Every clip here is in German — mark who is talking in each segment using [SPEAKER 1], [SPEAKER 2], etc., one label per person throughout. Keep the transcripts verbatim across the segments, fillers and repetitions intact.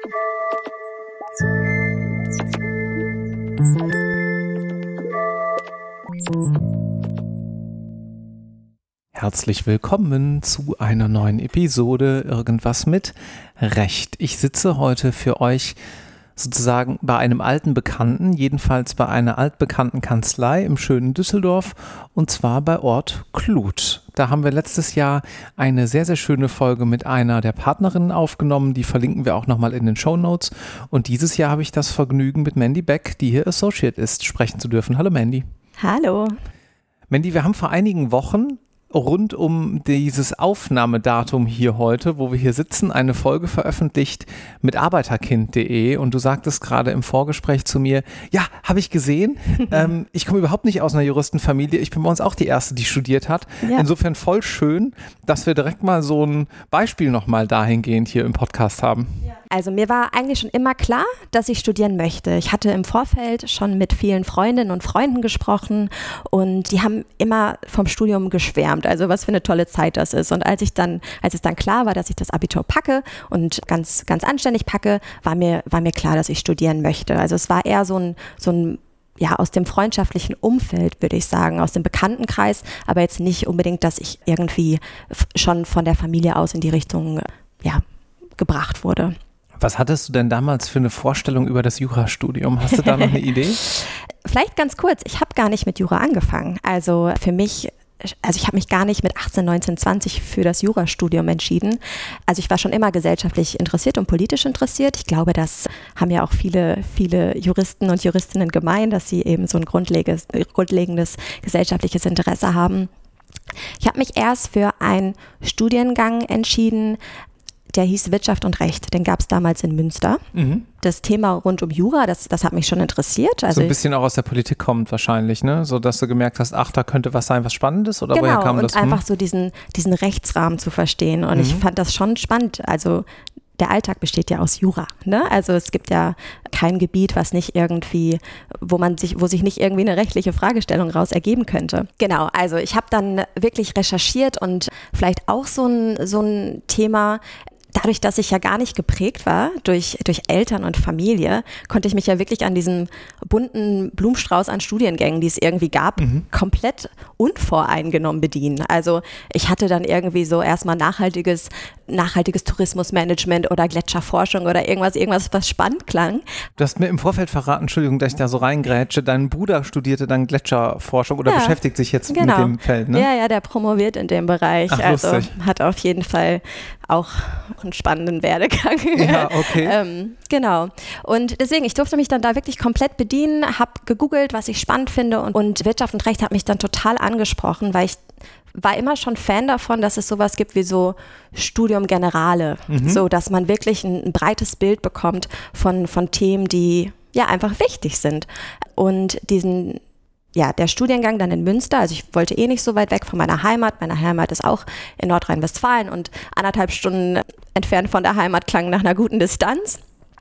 [SPEAKER 1] Herzlich willkommen zu einer neuen Episode Irgendwas mit Recht. Ich sitze heute für euch sozusagen bei einem alten Bekannten, jedenfalls bei einer altbekannten Kanzlei im schönen Düsseldorf, und zwar bei Ort Kluth. Da haben wir letztes Jahr eine sehr, sehr schöne Folge mit einer der Partnerinnen aufgenommen, die verlinken wir auch nochmal in den Shownotes. Und dieses Jahr habe ich das Vergnügen, mit Mandy Beck, die hier Associate ist, sprechen zu dürfen. Hallo Mandy.
[SPEAKER 2] Hallo.
[SPEAKER 1] Mandy, wir haben vor einigen Wochen rund um dieses Aufnahmedatum hier heute, wo wir hier sitzen, eine Folge veröffentlicht mit arbeiterkind punkt de, und du sagtest gerade im Vorgespräch zu mir, ja, habe ich gesehen, ähm, ich komme überhaupt nicht aus einer Juristenfamilie, ich bin bei uns auch die Erste, die studiert hat. Ja. Insofern voll schön, dass wir direkt mal so ein Beispiel nochmal dahingehend hier im Podcast haben.
[SPEAKER 2] Ja. Also mir war eigentlich schon immer klar, dass ich studieren möchte. Ich hatte im Vorfeld schon mit vielen Freundinnen und Freunden gesprochen und die haben immer vom Studium geschwärmt, also was für eine tolle Zeit das ist. Und als ich dann, als es dann klar war, dass ich das Abitur packe und ganz, ganz anständig packe, war mir, war mir klar, dass ich studieren möchte. Also es war eher so ein, so ein ja, aus dem freundschaftlichen Umfeld, würde ich sagen, aus dem Bekanntenkreis, aber jetzt nicht unbedingt, dass ich irgendwie schon von der Familie aus in die Richtung, ja, gebracht wurde.
[SPEAKER 1] Was hattest du denn damals für eine Vorstellung über das Jurastudium? Hast du da noch eine Idee?
[SPEAKER 2] Vielleicht ganz kurz, ich habe gar nicht mit Jura angefangen. Also für mich, also ich habe mich gar nicht mit achtzehn, neunzehn, zwanzig für das Jurastudium entschieden. Also ich war schon immer gesellschaftlich interessiert und politisch interessiert. Ich glaube, das haben ja auch viele, viele Juristen und Juristinnen gemein, dass sie eben so ein grundlegendes, grundlegendes gesellschaftliches Interesse haben. Ich habe mich erst für einen Studiengang entschieden, der hieß Wirtschaft und Recht, den gab es damals in Münster. Mhm. Das Thema rund um Jura, das, das hat mich schon interessiert. Also
[SPEAKER 1] so ein bisschen auch aus der Politik kommt wahrscheinlich, ne? So, dass du gemerkt hast, ach, da könnte was sein, was Spannendes, oder
[SPEAKER 2] genau,
[SPEAKER 1] woher kam das?
[SPEAKER 2] Genau, und einfach so diesen, diesen Rechtsrahmen zu verstehen. Und mhm. ich fand das schon spannend. Also der Alltag besteht ja aus Jura, ne? Also es gibt ja kein Gebiet, was nicht irgendwie, wo man sich, wo sich nicht irgendwie eine rechtliche Fragestellung raus ergeben könnte. Genau, also ich habe dann wirklich recherchiert und vielleicht auch so ein, so ein Thema. Dadurch, dass ich ja gar nicht geprägt war durch, durch Eltern und Familie, konnte ich mich ja wirklich an diesem bunten Blumenstrauß an Studiengängen, die es irgendwie gab, mhm. komplett unvoreingenommen bedienen. Also ich hatte dann irgendwie so erstmal nachhaltiges, nachhaltiges Tourismusmanagement oder Gletscherforschung oder irgendwas, irgendwas, was spannend klang.
[SPEAKER 1] Du hast mir im Vorfeld verraten, Entschuldigung, dass ich da so reingrätsche, dein Bruder studierte dann Gletscherforschung oder ja, beschäftigt sich jetzt genau. mit dem Feld, ne?
[SPEAKER 2] Ja, ja, der promoviert in dem Bereich.
[SPEAKER 1] Ach,
[SPEAKER 2] also
[SPEAKER 1] lustig.
[SPEAKER 2] Hat auf jeden Fall auch einen spannenden Werdegang.
[SPEAKER 1] Ja, okay.
[SPEAKER 2] ähm, genau. Und deswegen, ich durfte mich dann da wirklich komplett bedienen, habe gegoogelt, was ich spannend finde und, und Wirtschaft und Recht hat mich dann total angesprochen, weil ich war immer schon Fan davon, dass es sowas gibt wie so Studium Generale, mhm. so dass man wirklich ein, ein breites Bild bekommt von, von Themen, die ja einfach wichtig sind. Und diesen Ja, der Studiengang dann in Münster, also ich wollte eh nicht so weit weg von meiner Heimat. Meine Heimat ist auch in Nordrhein-Westfalen und anderthalb Stunden entfernt von der Heimat klang nach einer guten Distanz.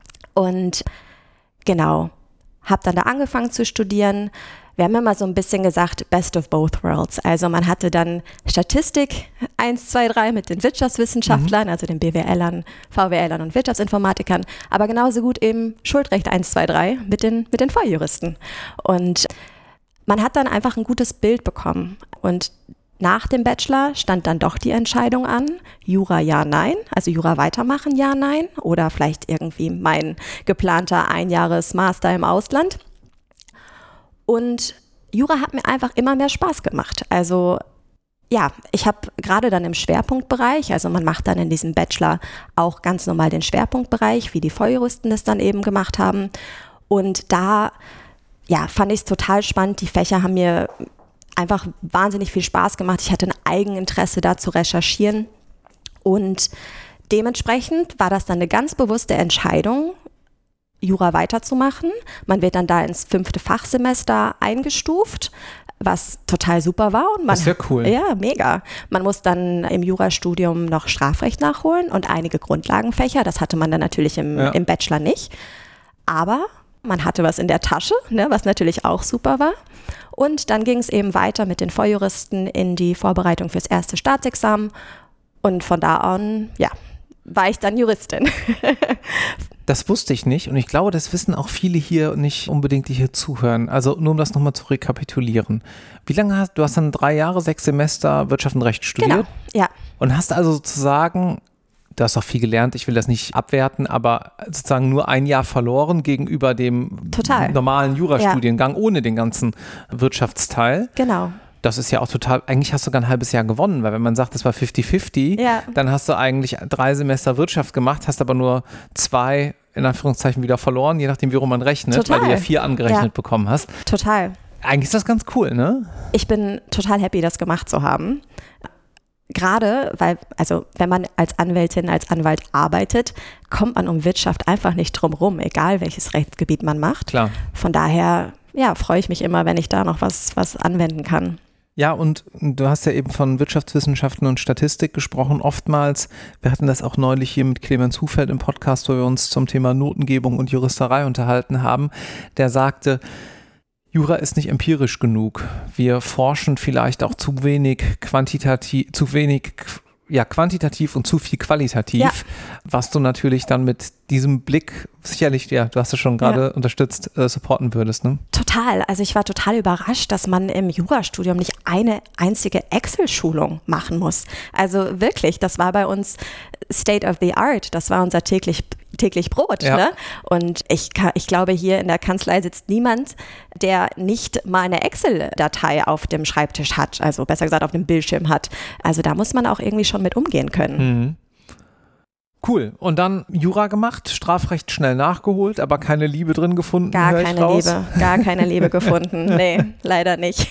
[SPEAKER 2] Und genau, habe dann da angefangen zu studieren. Wir haben immer so ein bisschen gesagt, best of both worlds. Also man hatte dann Statistik eins, zwei, drei mit den Wirtschaftswissenschaftlern, mhm. also den B W Lern, V W Lern und Wirtschaftsinformatikern, aber genauso gut eben Schuldrecht eins, zwei, drei mit den, mit den Volljuristen. Und man hat dann einfach ein gutes Bild bekommen und nach dem Bachelor stand dann doch die Entscheidung an, Jura ja, nein, also Jura weitermachen, ja, nein oder vielleicht irgendwie mein geplanter Einjahres-Master im Ausland. Und Jura hat mir einfach immer mehr Spaß gemacht. Also ja, ich habe gerade dann im Schwerpunktbereich, also man macht dann in diesem Bachelor auch ganz normal den Schwerpunktbereich, wie die Volljuristen das dann eben gemacht haben. Und da ja, fand ich es total spannend. Die Fächer haben mir einfach wahnsinnig viel Spaß gemacht. Ich hatte ein Eigeninteresse da zu recherchieren. Und dementsprechend war das dann eine ganz bewusste Entscheidung, Jura weiterzumachen. Man wird dann da ins fünfte Fachsemester eingestuft, was total super war. Und man,
[SPEAKER 1] das ist ja cool.
[SPEAKER 2] Ja, mega. Man muss dann im Jurastudium noch Strafrecht nachholen und einige Grundlagenfächer. Das hatte man dann natürlich im, ja. im Bachelor nicht. Aber man hatte was in der Tasche, ne, was natürlich auch super war. Und dann ging es eben weiter mit den Volljuristen in die Vorbereitung fürs erste Staatsexamen. Und von da an, ja, war ich dann Juristin.
[SPEAKER 1] Das wusste ich nicht und ich glaube, das wissen auch viele hier nicht unbedingt, die hier zuhören. Also nur um das nochmal zu rekapitulieren. Wie lange hast du, hast dann drei Jahre, sechs Semester Wirtschaft und Recht studiert?
[SPEAKER 2] Genau, ja.
[SPEAKER 1] Und hast also sozusagen, du hast auch viel gelernt, ich will das nicht abwerten, aber sozusagen nur ein Jahr verloren gegenüber dem
[SPEAKER 2] Total.
[SPEAKER 1] normalen Jurastudiengang, ja. ohne den ganzen Wirtschaftsteil.
[SPEAKER 2] Genau.
[SPEAKER 1] Das ist ja auch total, eigentlich hast du sogar ein halbes Jahr gewonnen, weil wenn man sagt, das war fifty fifty,
[SPEAKER 2] ja.
[SPEAKER 1] dann hast du eigentlich drei Semester Wirtschaft gemacht, hast aber nur zwei, in Anführungszeichen, wieder verloren, je nachdem, wie rum man rechnet,
[SPEAKER 2] total.
[SPEAKER 1] weil du ja vier angerechnet
[SPEAKER 2] ja.
[SPEAKER 1] bekommen hast.
[SPEAKER 2] Total.
[SPEAKER 1] Eigentlich ist das ganz cool, ne?
[SPEAKER 2] Ich bin total happy, das gemacht zu haben. Gerade, weil, also wenn man als Anwältin, als Anwalt arbeitet, kommt man um Wirtschaft einfach nicht drum rum, egal welches Rechtsgebiet man macht.
[SPEAKER 1] Klar.
[SPEAKER 2] Von daher, ja, freue ich mich immer, wenn ich da noch was, was anwenden kann.
[SPEAKER 1] Ja, und du hast ja eben von Wirtschaftswissenschaften und Statistik gesprochen. Oftmals, wir hatten das auch neulich hier mit Clemens Hufeld im Podcast, wo wir uns zum Thema Notengebung und Juristerei unterhalten haben, der sagte, Jura ist nicht empirisch genug. Wir forschen vielleicht auch zu wenig quantitativ, zu wenig ja, quantitativ und zu viel qualitativ, ja. was du natürlich dann mit diesem Blick sicherlich, ja, du hast es schon gerade ja. unterstützt, äh, supporten würdest, ne?
[SPEAKER 2] Total. Also ich war total überrascht, dass man im Jurastudium nicht eine einzige Excel-Schulung machen muss. Also wirklich, das war bei uns State of the Art. Das war unser täglich täglich Brot.
[SPEAKER 1] Ja.
[SPEAKER 2] Ne? Und ich, ich glaube, hier in der Kanzlei sitzt niemand, der nicht mal eine Excel-Datei auf dem Schreibtisch hat, also besser gesagt auf dem Bildschirm hat. Also da muss man auch irgendwie schon mit umgehen können.
[SPEAKER 1] Mhm. Cool. Und dann Jura gemacht, Strafrecht schnell nachgeholt, aber keine Liebe drin gefunden.
[SPEAKER 2] Gar keine Liebe, gar keine Liebe gefunden. Nee, leider nicht.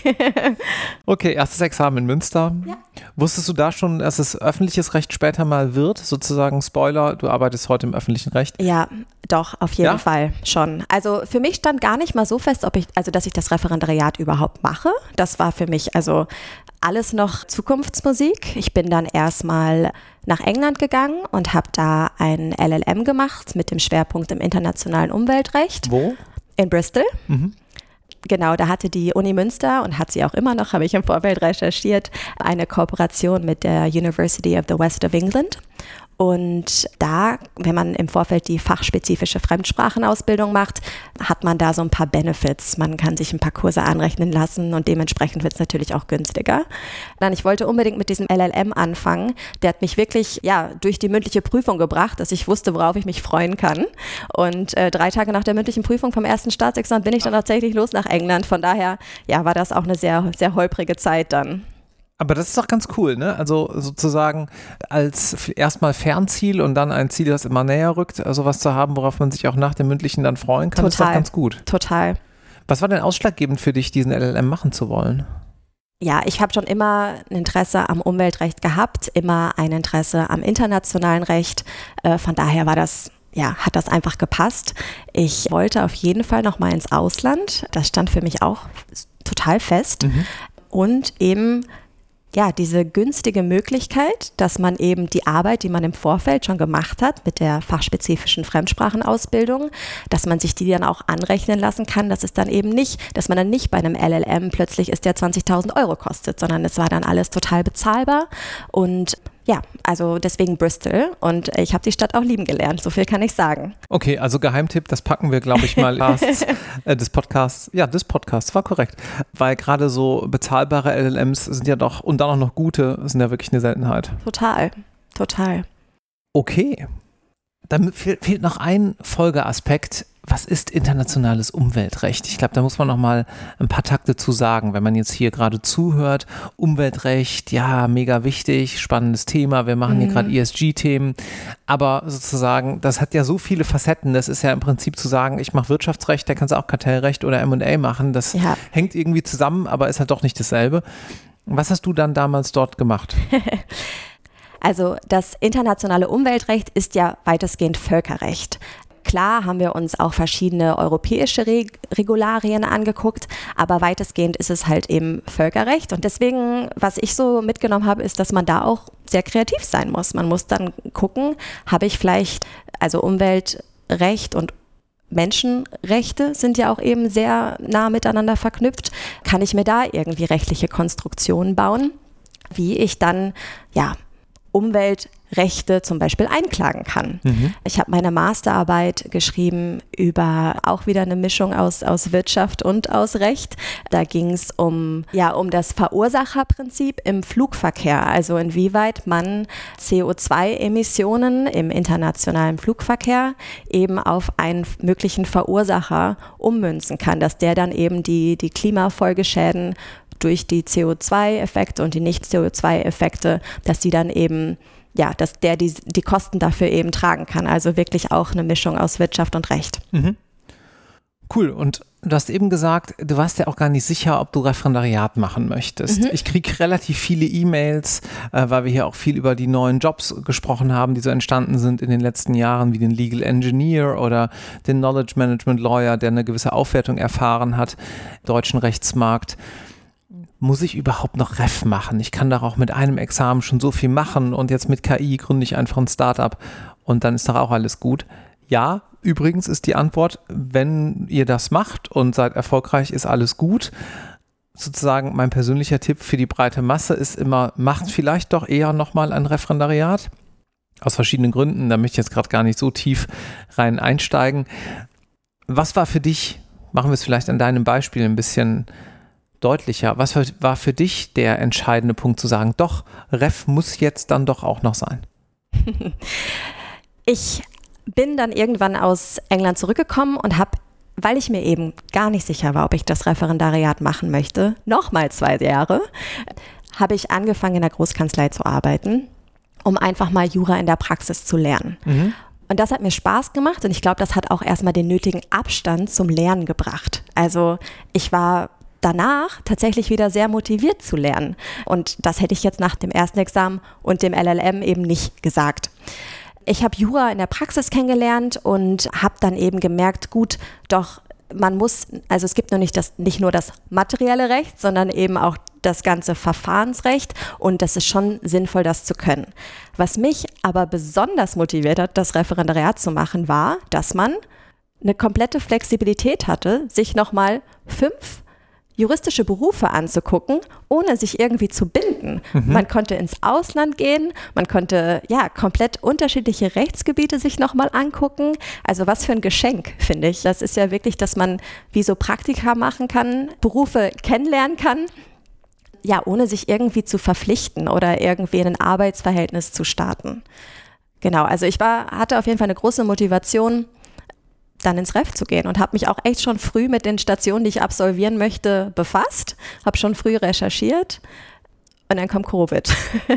[SPEAKER 1] Okay, erstes Examen in Münster.
[SPEAKER 2] Ja.
[SPEAKER 1] Wusstest du da schon, dass es öffentliches Recht später mal wird? Sozusagen Spoiler, du arbeitest heute im öffentlichen Recht.
[SPEAKER 2] Ja, doch, auf jeden
[SPEAKER 1] ja?
[SPEAKER 2] Fall schon. Also für mich stand gar nicht mal so fest, ob ich, also dass ich das Referendariat überhaupt mache. Das war für mich also alles noch Zukunftsmusik. Ich bin dann erstmal nach England gegangen und habe da ein L L M gemacht mit dem Schwerpunkt im internationalen Umweltrecht.
[SPEAKER 1] Wo?
[SPEAKER 2] In Bristol.
[SPEAKER 1] Mhm.
[SPEAKER 2] Genau, da hatte die Uni Münster und hat sie auch immer noch, habe ich im Vorfeld recherchiert, eine Kooperation mit der University of the West of England. Und da, wenn man im Vorfeld die fachspezifische Fremdsprachenausbildung macht, hat man da so ein paar Benefits. Man kann sich ein paar Kurse anrechnen lassen und dementsprechend wird es natürlich auch günstiger. Dann, ich wollte unbedingt mit diesem L L M anfangen. Der hat mich wirklich ja, durch die mündliche Prüfung gebracht, dass ich wusste, worauf ich mich freuen kann. Und äh, drei Tage nach der mündlichen Prüfung vom ersten Staatsexamen bin ich dann tatsächlich los nach England. Von daher ja, war das auch eine sehr, sehr holprige Zeit dann.
[SPEAKER 1] Aber das ist doch ganz cool, ne? Also sozusagen als erstmal Fernziel und dann ein Ziel, das immer näher rückt, sowas zu haben, worauf man sich auch nach dem Mündlichen dann freuen kann,
[SPEAKER 2] Total.
[SPEAKER 1] ist doch ganz gut.
[SPEAKER 2] Total.
[SPEAKER 1] Was war denn ausschlaggebend für dich, diesen L L M machen zu wollen?
[SPEAKER 2] Ja, ich habe schon immer ein Interesse am Umweltrecht gehabt, immer ein Interesse am internationalen Recht. Äh, von daher war das Ja, hat das einfach gepasst. Ich wollte auf jeden Fall noch mal ins Ausland. Das stand für mich auch total fest. Mhm. Und eben ja, diese günstige Möglichkeit, dass man eben die Arbeit, die man im Vorfeld schon gemacht hat mit der fachspezifischen Fremdsprachenausbildung, dass man sich die dann auch anrechnen lassen kann, dass es dann eben nicht, dass man dann nicht bei einem L L M plötzlich ist, der zwanzigtausend Euro kostet, sondern es war dann alles total bezahlbar und ja, also deswegen Bristol und ich habe die Stadt auch lieben gelernt, so viel kann ich sagen.
[SPEAKER 1] Okay, also Geheimtipp, das packen wir, glaube ich, mal Podcasts, äh, des Podcasts, ja, des Podcasts, war korrekt, weil gerade so bezahlbare L L Ms sind ja doch, und dann auch noch gute, sind ja wirklich eine Seltenheit.
[SPEAKER 2] Total, total.
[SPEAKER 1] Okay, dann fehlt, fehlt noch ein Folgeaspekt. Was ist internationales Umweltrecht? Ich glaube, da muss man noch mal ein paar Takte zu sagen, wenn man jetzt hier gerade zuhört. Umweltrecht, ja, mega wichtig, spannendes Thema. Wir machen mhm. hier gerade E S G-Themen. Aber sozusagen, das hat ja so viele Facetten. Das ist ja im Prinzip zu sagen, ich mache Wirtschaftsrecht, da kannst du auch Kartellrecht oder M und A machen. Das ja. hängt irgendwie zusammen, aber ist halt doch nicht dasselbe. Was hast du dann damals dort gemacht?
[SPEAKER 2] Also das internationale Umweltrecht ist ja weitestgehend Völkerrecht. Klar haben wir uns auch verschiedene europäische Reg- Regularien angeguckt, aber weitestgehend ist es halt eben Völkerrecht. Und deswegen, was ich so mitgenommen habe, ist, dass man da auch sehr kreativ sein muss. Man muss dann gucken, habe ich vielleicht, also Umweltrecht und Menschenrechte sind ja auch eben sehr nah miteinander verknüpft. Kann ich mir da irgendwie rechtliche Konstruktionen bauen, wie ich dann, ja, Umweltrechte zum Beispiel einklagen kann. Mhm. Ich habe meine Masterarbeit geschrieben über auch wieder eine Mischung aus, aus Wirtschaft und aus Recht. Da ging es um, ja, um das Verursacherprinzip im Flugverkehr, also inwieweit man C O zwei Emissionen im internationalen Flugverkehr eben auf einen möglichen Verursacher ummünzen kann, dass der dann eben die, die Klimafolgeschäden durch die C O zwei Effekte und die Nicht-C O zwei Effekte, dass die dann eben, ja, dass der die, die Kosten dafür eben tragen kann. Also wirklich auch eine Mischung aus Wirtschaft und Recht.
[SPEAKER 1] Mhm. Cool. Und du hast eben gesagt, du warst ja auch gar nicht sicher, ob du Referendariat machen möchtest. Mhm. Ich kriege relativ viele E-Mails, äh, weil wir hier auch viel über die neuen Jobs gesprochen haben, die so entstanden sind in den letzten Jahren, wie den Legal Engineer oder den Knowledge Management Lawyer, der eine gewisse Aufwertung erfahren hat im deutschen Rechtsmarkt. Muss ich überhaupt noch Ref machen? Ich kann doch auch mit einem Examen schon so viel machen und jetzt mit K I gründe ich einfach ein Startup und dann ist doch auch alles gut. Ja, übrigens ist die Antwort, wenn ihr das macht und seid erfolgreich, ist alles gut. Sozusagen mein persönlicher Tipp für die breite Masse ist immer, macht vielleicht doch eher nochmal ein Referendariat. Aus verschiedenen Gründen, da möchte ich jetzt gerade gar nicht so tief rein einsteigen. Was war für dich, machen wir es vielleicht an deinem Beispiel ein bisschen deutlicher, was war für dich der entscheidende Punkt zu sagen, doch, Ref muss jetzt dann doch auch noch sein?
[SPEAKER 2] Ich bin dann irgendwann aus England zurückgekommen und habe, weil ich mir eben gar nicht sicher war, ob ich das Referendariat machen möchte, nochmal zwei Jahre, habe ich angefangen in der Großkanzlei zu arbeiten, um einfach mal Jura in der Praxis zu lernen. Mhm. Und das hat mir Spaß gemacht und ich glaube, das hat auch erstmal den nötigen Abstand zum Lernen gebracht. Also ich war danach tatsächlich wieder sehr motiviert zu lernen. Und das hätte ich jetzt nach dem ersten Examen und dem L L M eben nicht gesagt. Ich habe Jura in der Praxis kennengelernt und habe dann eben gemerkt, gut, doch man muss, also es gibt nur nicht, das, nicht nur das materielle Recht, sondern eben auch das ganze Verfahrensrecht und das ist schon sinnvoll, das zu können. Was mich aber besonders motiviert hat, das Referendariat zu machen, war, dass man eine komplette Flexibilität hatte, sich nochmal fünf juristische Berufe anzugucken, ohne sich irgendwie zu binden. Mhm. Man konnte ins Ausland gehen, man konnte ja komplett unterschiedliche Rechtsgebiete sich nochmal angucken. Also was für ein Geschenk, finde ich. Das ist ja wirklich, dass man wie so Praktika machen kann, Berufe kennenlernen kann, ja, ohne sich irgendwie zu verpflichten oder irgendwie in ein Arbeitsverhältnis zu starten. Genau, also ich war, hatte auf jeden Fall eine große Motivation, dann ins Ref zu gehen und habe mich auch echt schon früh mit den Stationen, die ich absolvieren möchte, befasst, habe schon früh recherchiert und dann kam Covid.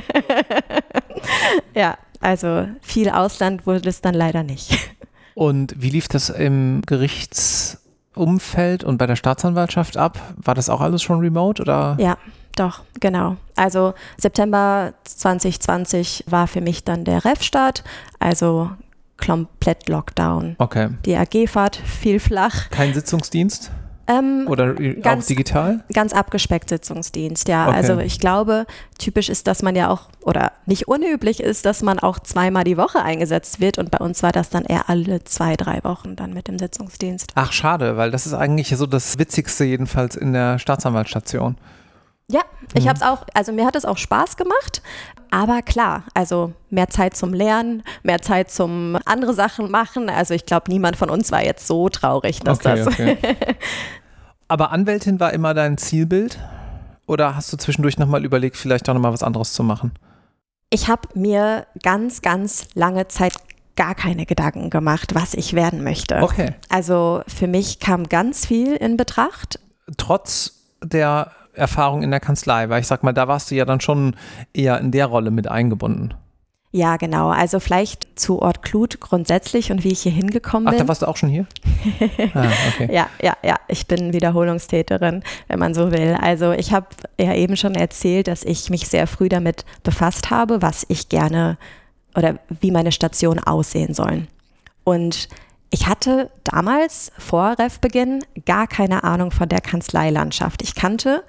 [SPEAKER 2] Ja, also viel Ausland wurde es dann leider nicht.
[SPEAKER 1] Und wie lief das im Gerichtsumfeld und bei der Staatsanwaltschaft ab? War das auch alles schon remote oder?
[SPEAKER 2] Ja, doch, genau. Also September zwanzig zwanzig war für mich dann der Ref-Start, also komplett Lockdown.
[SPEAKER 1] Okay.
[SPEAKER 2] Die A G-Fahrt fiel flach.
[SPEAKER 1] Kein Sitzungsdienst?
[SPEAKER 2] Ähm,
[SPEAKER 1] Oder
[SPEAKER 2] ganz,
[SPEAKER 1] auch digital?
[SPEAKER 2] Ganz abgespeckt Sitzungsdienst, ja.
[SPEAKER 1] Okay.
[SPEAKER 2] Also ich glaube, typisch ist, dass man ja auch, oder nicht unüblich ist, dass man auch zweimal die Woche eingesetzt wird und bei uns war das dann eher alle zwei, drei Wochen dann mit dem Sitzungsdienst.
[SPEAKER 1] Ach, schade, weil das ist eigentlich so das Witzigste jedenfalls in der Staatsanwaltsstation.
[SPEAKER 2] Ja, ich habe es auch, also mir hat es auch Spaß gemacht, aber klar, also mehr Zeit zum Lernen, mehr Zeit zum andere Sachen machen. Also ich glaube, niemand von uns war jetzt so traurig, dass
[SPEAKER 1] okay,
[SPEAKER 2] das...
[SPEAKER 1] Okay. Aber Anwältin war immer dein Zielbild? Oder hast du zwischendurch nochmal überlegt, vielleicht auch nochmal was anderes zu machen?
[SPEAKER 2] Ich habe mir ganz, ganz lange Zeit gar keine Gedanken gemacht, was ich werden möchte.
[SPEAKER 1] Okay.
[SPEAKER 2] Also für mich kam ganz viel in Betracht.
[SPEAKER 1] Trotz der Erfahrung in der Kanzlei, weil ich sag mal, da warst du ja dann schon eher in der Rolle mit eingebunden.
[SPEAKER 2] Ja, genau. Also vielleicht zu Ort Kluth grundsätzlich und wie ich hier hingekommen bin.
[SPEAKER 1] Ach, da warst du auch schon hier? Ah, okay.
[SPEAKER 2] Ja, ja, ja. Ich bin Wiederholungstäterin, wenn man so will. Also ich habe ja eben schon erzählt, dass ich mich sehr früh damit befasst habe, was ich gerne oder wie meine Stationen aussehen sollen. Und ich hatte damals vor Refbeginn gar keine Ahnung von der Kanzleilandschaft. Ich kannte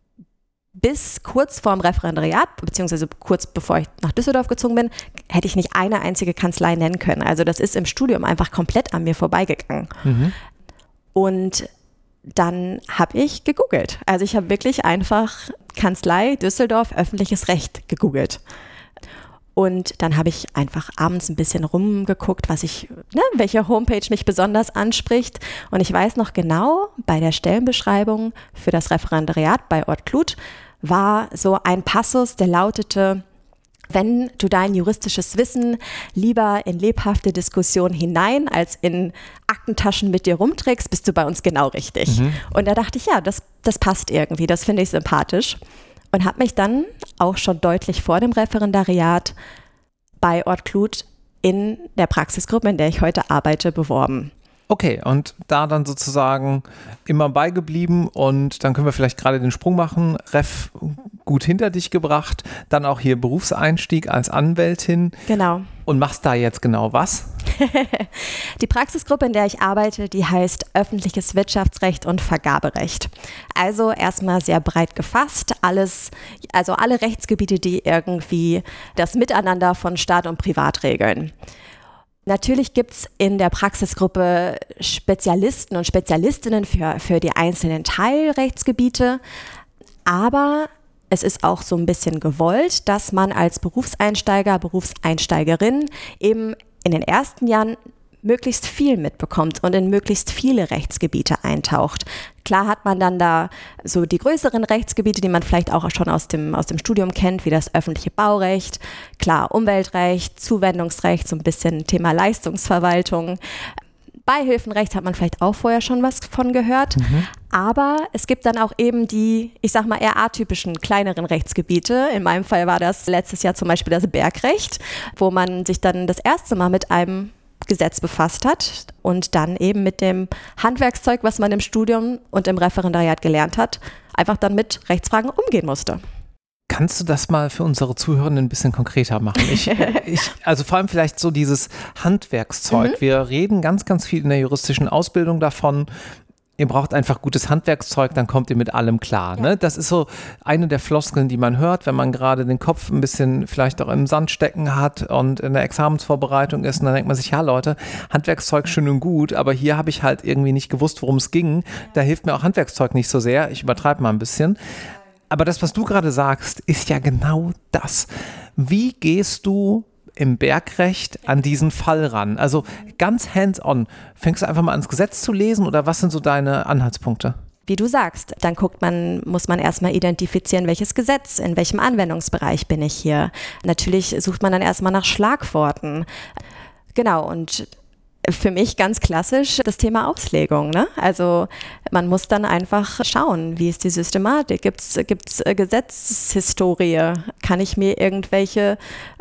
[SPEAKER 2] bis kurz vorm Referendariat, beziehungsweise kurz bevor ich nach Düsseldorf gezogen bin, hätte ich nicht eine einzige Kanzlei nennen können. Also das ist im Studium einfach komplett an mir vorbeigegangen. Mhm. Und dann habe ich gegoogelt. Also ich habe wirklich einfach Kanzlei Düsseldorf öffentliches Recht gegoogelt. Und dann habe ich einfach abends ein bisschen rumgeguckt, was ich, ne, welche Homepage mich besonders anspricht. Und ich weiß noch genau, bei der Stellenbeschreibung für das Referendariat bei Ort Kluth war so ein Passus, der lautete: Wenn du dein juristisches Wissen lieber in lebhafte Diskussionen hinein als in Aktentaschen mit dir rumträgst, bist du bei uns genau richtig. Mhm. Und da dachte ich, ja, das, das passt irgendwie, das finde ich sympathisch. Und habe mich dann auch schon deutlich vor dem Referendariat bei Ort Kluth in der Praxisgruppe, in der ich heute arbeite, beworben.
[SPEAKER 1] Okay, und da dann sozusagen immer beigeblieben und dann können wir vielleicht gerade den Sprung machen. Ref gut hinter dich gebracht, dann auch hier Berufseinstieg als Anwältin.
[SPEAKER 2] Genau.
[SPEAKER 1] Und machst da jetzt genau was?
[SPEAKER 2] Die Praxisgruppe, in der ich arbeite, die heißt Öffentliches Wirtschaftsrecht und Vergaberecht. Also erstmal sehr breit gefasst, alles, also alle Rechtsgebiete, die irgendwie das Miteinander von Staat und Privat regeln. Natürlich gibt es in der Praxisgruppe Spezialisten und Spezialistinnen für, für die einzelnen Teilrechtsgebiete, aber es ist auch so ein bisschen gewollt, dass man als Berufseinsteiger, Berufseinsteigerin eben in den ersten Jahren möglichst viel mitbekommt und in möglichst viele Rechtsgebiete eintaucht. Klar hat man dann da so die größeren Rechtsgebiete, die man vielleicht auch schon aus dem, aus dem Studium kennt, wie das öffentliche Baurecht, klar Umweltrecht, Zuwendungsrecht, so ein bisschen Thema Leistungsverwaltung. Beihilfenrecht hat man vielleicht auch vorher schon was von gehört, mhm. aber es gibt dann auch eben die, ich sag mal, eher atypischen, kleineren Rechtsgebiete. In meinem Fall war das letztes Jahr zum Beispiel das Bergrecht, wo man sich dann das erste Mal mit einem Gesetz befasst hat und dann eben mit dem Handwerkszeug, was man im Studium und im Referendariat gelernt hat, einfach dann mit Rechtsfragen umgehen musste.
[SPEAKER 1] Kannst du das mal für unsere Zuhörenden ein bisschen konkreter machen? Ich, ich, also vor allem vielleicht so dieses Handwerkszeug. Mhm. Wir reden ganz, ganz viel in der juristischen Ausbildung davon, ihr braucht einfach gutes Handwerkszeug, dann kommt ihr mit allem klar. Ja. Ne? Das ist so eine der Floskeln, die man hört, wenn man gerade den Kopf ein bisschen vielleicht auch im Sand stecken hat und in der Examensvorbereitung ist. Und dann denkt man sich, ja Leute, Handwerkszeug schön und gut, aber hier habe ich halt irgendwie nicht gewusst, worum es ging. Da hilft mir auch Handwerkszeug nicht so sehr. Ich übertreibe mal ein bisschen. Aber das, was du gerade sagst, ist ja genau das. Wie gehst du im Bergrecht an diesen Fall ran? Also ganz hands-on. Fängst du einfach mal ans Gesetz zu lesen oder was sind so deine Anhaltspunkte?
[SPEAKER 2] Wie du sagst, dann guckt man, muss man erstmal identifizieren, welches Gesetz, in welchem Anwendungsbereich bin ich hier. Natürlich sucht man dann erstmal nach Schlagworten. Genau, und für mich ganz klassisch das Thema Auslegung. Ne? Also man muss dann einfach schauen, wie ist die Systematik? Gibt es gibt's Gesetzeshistorie? Kann ich mir irgendwelche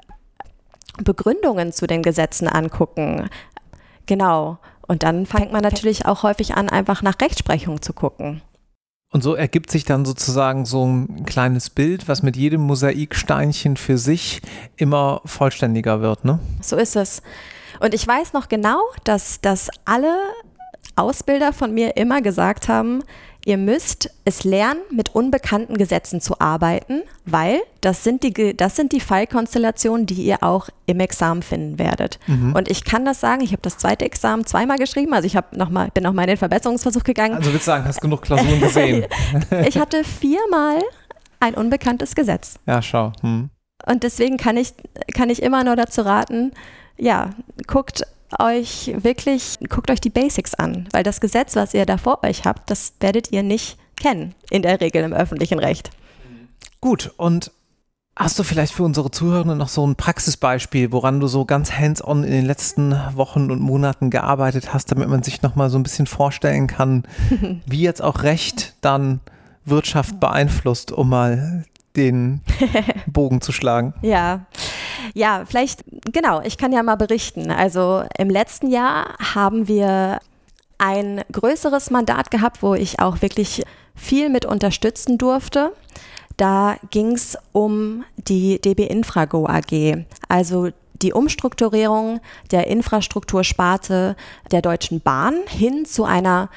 [SPEAKER 2] Begründungen zu den Gesetzen angucken? Genau. Und dann fängt man natürlich auch häufig an, einfach nach Rechtsprechung zu gucken.
[SPEAKER 1] Und so ergibt sich dann sozusagen so ein kleines Bild, was mit jedem Mosaiksteinchen für sich immer vollständiger wird, ne?
[SPEAKER 2] So ist es. Und ich weiß noch genau, dass, dass alle Ausbilder von mir immer gesagt haben, ihr müsst es lernen, mit unbekannten Gesetzen zu arbeiten, weil das sind die, das sind die Fallkonstellationen, die ihr auch im Examen finden werdet. Mhm. Und ich kann das sagen, ich habe das zweite Examen zweimal geschrieben, also ich hab noch mal, bin nochmal in den Verbesserungsversuch gegangen.
[SPEAKER 1] Also willst du sagen, hast genug Klausuren gesehen?
[SPEAKER 2] Ich hatte viermal ein unbekanntes Gesetz.
[SPEAKER 1] Ja, schau. Hm.
[SPEAKER 2] Und deswegen kann ich, kann ich immer nur dazu raten, ja, guckt euch wirklich, guckt euch die Basics an, weil das Gesetz, was ihr da vor euch habt, das werdet ihr nicht kennen, in der Regel im öffentlichen Recht.
[SPEAKER 1] Gut, und hast du vielleicht für unsere Zuhörenden noch so ein Praxisbeispiel, woran du so ganz hands-on in den letzten Wochen und Monaten gearbeitet hast, damit man sich nochmal so ein bisschen vorstellen kann, wie jetzt auch Recht dann Wirtschaft beeinflusst, um mal den Bogen zu schlagen?
[SPEAKER 2] Ja, ja, vielleicht, genau, ich kann ja mal berichten. Also im letzten Jahr haben wir ein größeres Mandat gehabt, wo ich auch wirklich viel mit unterstützen durfte. Da ging es um die D B Infrago A G, also die Umstrukturierung der Infrastruktursparte der Deutschen Bahn hin zu einer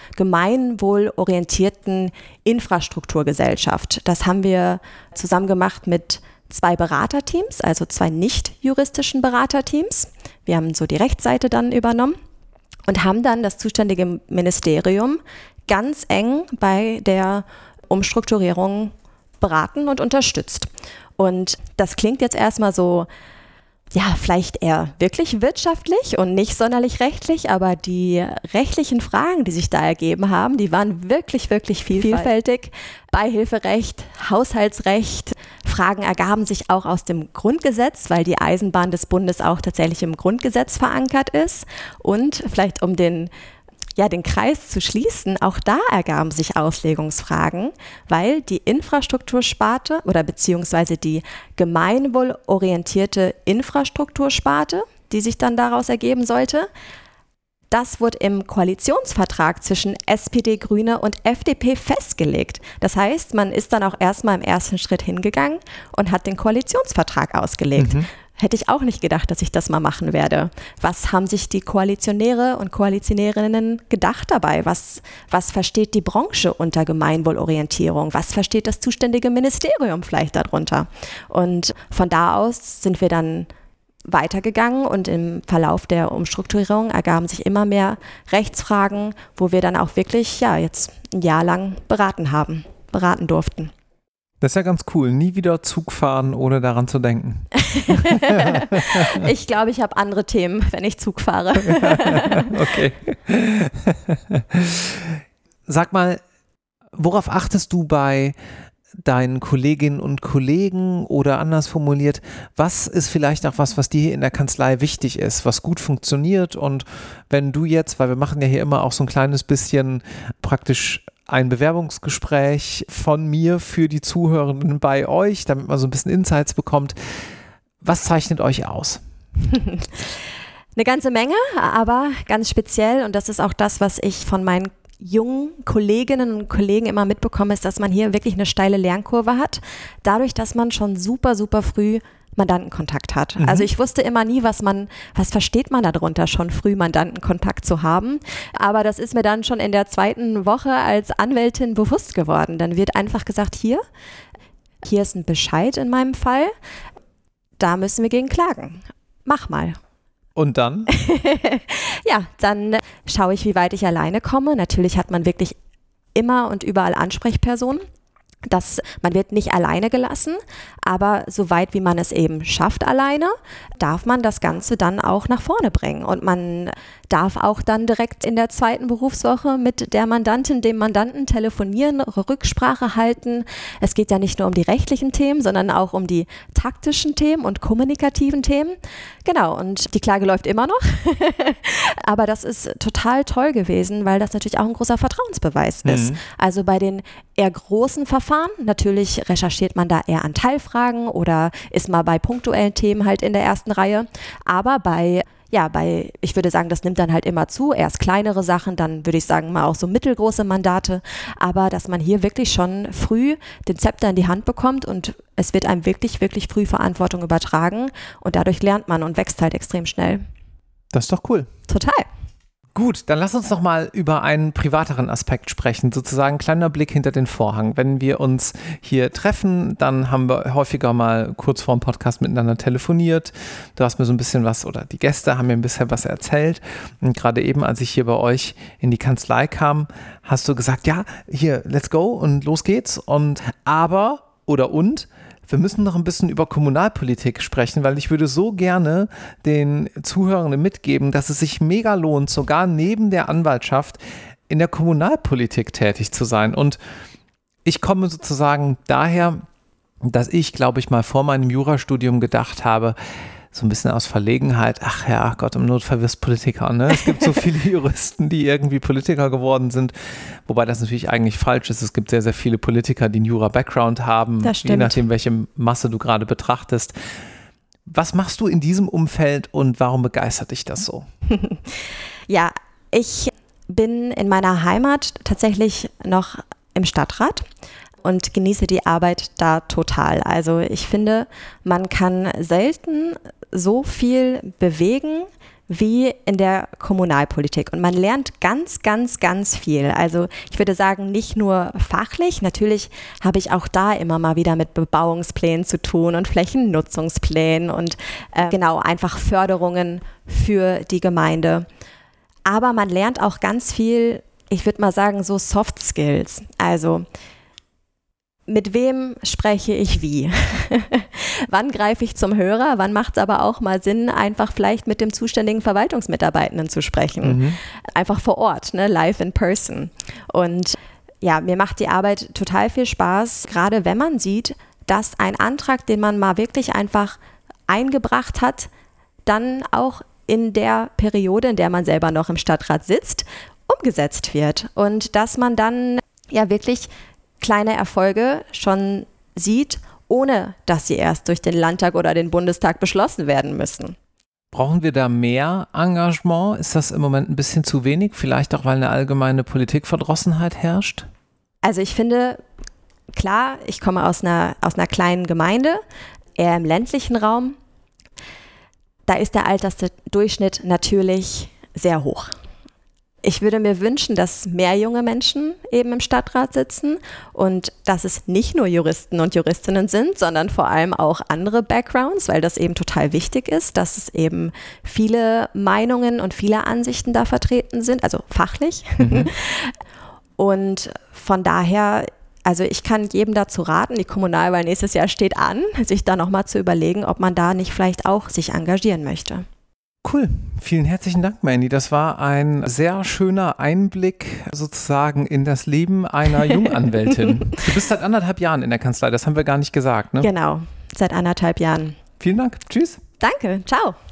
[SPEAKER 2] gemeinwohlorientierten Infrastrukturgesellschaft. Das haben wir zusammen gemacht mit zwei Beraterteams, also zwei nicht juristischen Beraterteams. Wir haben so die Rechtsseite dann übernommen und haben dann das zuständige Ministerium ganz eng bei der Umstrukturierung beraten und unterstützt. Und das klingt jetzt erstmal so ja, vielleicht eher wirklich wirtschaftlich und nicht sonderlich rechtlich, aber die rechtlichen Fragen, die sich da ergeben haben, die waren wirklich, wirklich vielfältig. Beihilferecht, Haushaltsrecht, Fragen ergaben sich auch aus dem Grundgesetz, weil die Eisenbahn des Bundes auch tatsächlich im Grundgesetz verankert ist. Und vielleicht um den Ja, den Kreis zu schließen, auch da ergaben sich Auslegungsfragen, weil die Infrastruktursparte oder beziehungsweise die gemeinwohlorientierte Infrastruktursparte, die sich dann daraus ergeben sollte, das wurde im Koalitionsvertrag zwischen S P D, Grüne und F D P festgelegt. Das heißt, man ist dann auch erstmal im ersten Schritt hingegangen und hat den Koalitionsvertrag ausgelegt. Mhm. Hätte ich auch nicht gedacht, dass ich das mal machen werde. Was haben sich die Koalitionäre und Koalitionärinnen gedacht dabei? Was, was versteht die Branche unter Gemeinwohlorientierung? Was versteht das zuständige Ministerium vielleicht darunter? Und von da aus sind wir dann weitergegangen und im Verlauf der Umstrukturierung ergaben sich immer mehr Rechtsfragen, wo wir dann auch wirklich ja jetzt ein Jahr lang beraten haben, beraten durften.
[SPEAKER 1] Das ist ja ganz cool. Nie wieder Zug fahren, ohne daran zu denken.
[SPEAKER 2] Ich glaube, ich habe andere Themen, wenn ich Zug fahre.
[SPEAKER 1] Okay. Sag mal, worauf achtest du bei deinen Kolleginnen und Kollegen oder anders formuliert, was ist vielleicht auch was, was dir hier in der Kanzlei wichtig ist, was gut funktioniert und wenn du jetzt, weil wir machen ja hier immer auch so ein kleines bisschen praktisch ein Bewerbungsgespräch von mir für die Zuhörenden bei euch, damit man so ein bisschen Insights bekommt. Was zeichnet euch aus?
[SPEAKER 2] Eine ganze Menge, aber ganz speziell und das ist auch das, was ich von meinen jungen Kolleginnen und Kollegen immer mitbekomme, ist, dass man hier wirklich eine steile Lernkurve hat, dadurch, dass man schon super, super früh Mandantenkontakt hat. Mhm. Also ich wusste immer nie, was man, was versteht man darunter, schon früh Mandantenkontakt zu haben. Aber das ist mir dann schon in der zweiten Woche als Anwältin bewusst geworden. Dann wird einfach gesagt, hier, hier ist ein Bescheid in meinem Fall, da müssen wir gegen klagen. Mach mal.
[SPEAKER 1] Und dann?
[SPEAKER 2] Ja, dann schaue ich, wie weit ich alleine komme. Natürlich hat man wirklich immer und überall Ansprechpersonen. Das, man wird nicht alleine gelassen, aber so weit wie man es eben schafft alleine, darf man das Ganze dann auch nach vorne bringen. Und man darf auch dann direkt in der zweiten Berufswoche mit der Mandantin, dem Mandanten telefonieren, Rücksprache halten. Es geht ja nicht nur um die rechtlichen Themen, sondern auch um die taktischen Themen und kommunikativen Themen. Genau, und die Klage läuft immer noch. Aber das ist total toll gewesen, weil das natürlich auch ein großer Vertrauensbeweis mhm. ist. Also bei den eher großen Verfahren, natürlich recherchiert man da eher an Teilfragen oder ist mal bei punktuellen Themen halt in der ersten Reihe. Aber bei Ja, bei, ich würde sagen, das nimmt dann halt immer zu, erst kleinere Sachen, dann würde ich sagen mal auch so mittelgroße Mandate, aber dass man hier wirklich schon früh den Zepter in die Hand bekommt und es wird einem wirklich, wirklich früh Verantwortung übertragen und dadurch lernt man und wächst halt extrem schnell.
[SPEAKER 1] Das ist doch cool.
[SPEAKER 2] Total.
[SPEAKER 1] Gut, dann lass uns noch mal über einen privateren Aspekt sprechen, sozusagen kleiner Blick hinter den Vorhang. Wenn wir uns hier treffen, dann haben wir häufiger mal kurz vor dem Podcast miteinander telefoniert. Du hast mir so ein bisschen was, oder die Gäste haben mir ein bisschen was erzählt. Und gerade eben, als ich hier bei euch in die Kanzlei kam, hast du gesagt, ja, hier, let's go und los geht's. Und aber oder und, wir müssen noch ein bisschen über Kommunalpolitik sprechen, weil ich würde so gerne den Zuhörenden mitgeben, dass es sich mega lohnt, sogar neben der Anwaltschaft in der Kommunalpolitik tätig zu sein. Und ich komme sozusagen daher, dass ich, glaube ich, mal vor meinem Jurastudium gedacht habe, so ein bisschen aus Verlegenheit, ach ja, Gott, im Notfall wirst Politiker. Ne? Es gibt so viele Juristen, die irgendwie Politiker geworden sind, wobei das natürlich eigentlich falsch ist. Es gibt sehr, sehr viele Politiker, die einen Jura-Background haben, je nachdem, welche Masse du gerade betrachtest. Was machst du in diesem Umfeld und warum begeistert dich das so?
[SPEAKER 2] Ja, ich bin in meiner Heimat tatsächlich noch im Stadtrat und genieße die Arbeit da total. Also ich finde, man kann selten so viel bewegen wie in der Kommunalpolitik. Und man lernt ganz, ganz, ganz viel. Also ich würde sagen, nicht nur fachlich. Natürlich habe ich auch da immer mal wieder mit Bebauungsplänen zu tun und Flächennutzungsplänen und äh, genau einfach Förderungen für die Gemeinde. Aber man lernt auch ganz viel, ich würde mal sagen, so Soft Skills. Also mit wem spreche ich wie? wann greife ich zum Hörer, wann macht es aber auch mal Sinn, einfach vielleicht mit dem zuständigen Verwaltungsmitarbeitenden zu sprechen. Mhm. Einfach vor Ort, ne? Live in person. Und ja, mir macht die Arbeit total viel Spaß, gerade wenn man sieht, dass ein Antrag, den man mal wirklich einfach eingebracht hat, dann auch in der Periode, in der man selber noch im Stadtrat sitzt, umgesetzt wird. Und dass man dann ja wirklich kleine Erfolge schon sieht, ohne dass sie erst durch den Landtag oder den Bundestag beschlossen werden müssen.
[SPEAKER 1] Brauchen wir da mehr Engagement? Ist das im Moment ein bisschen zu wenig? Vielleicht auch, weil eine allgemeine Politikverdrossenheit herrscht?
[SPEAKER 2] Also ich finde, klar, ich komme aus einer, aus einer kleinen Gemeinde, eher im ländlichen Raum. Da ist der Altersdurchschnitt natürlich sehr hoch. Ich würde mir wünschen, dass mehr junge Menschen eben im Stadtrat sitzen und dass es nicht nur Juristen und Juristinnen sind, sondern vor allem auch andere Backgrounds, weil das eben total wichtig ist, dass es eben viele Meinungen und viele Ansichten da vertreten sind, also fachlich. Mhm. Und von daher, also ich kann jedem dazu raten, die Kommunalwahl nächstes Jahr steht an, sich da nochmal zu überlegen, ob man da nicht vielleicht auch sich engagieren möchte.
[SPEAKER 1] Cool, vielen herzlichen Dank, Mandy. Das war ein sehr schöner Einblick sozusagen in das Leben einer Junganwältin. Du bist seit anderthalb Jahren in der Kanzlei, das haben wir gar nicht gesagt, ne?
[SPEAKER 2] Genau, seit anderthalb Jahren.
[SPEAKER 1] Vielen Dank, tschüss.
[SPEAKER 2] Danke, ciao.